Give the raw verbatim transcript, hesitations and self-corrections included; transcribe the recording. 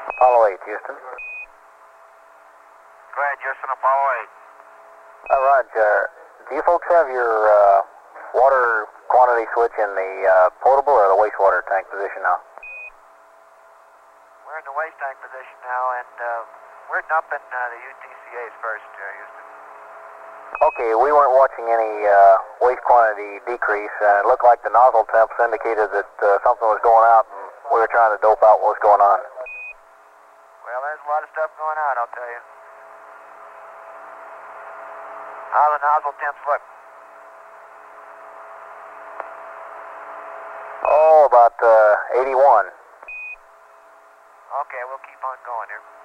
Apollo eight, Houston. Go ahead, Houston, Apollo eight. Uh, Raj, uh, do you folks have your uh, water quantity switch in the uh, potable or the wastewater tank position now? We're in the waste tank position now, and uh, we're dumping uh, the U T C As first, uh, Houston. Okay, we weren't watching any uh, waste quantity decrease, and it looked like the nozzle temps indicated that uh, something was going out, and we were trying to dope out what was going on. Well, there's a lot of stuff going on, I'll tell you. How the nozzle temps look? Oh, about uh, eighty-one. Okay, we'll keep on going here.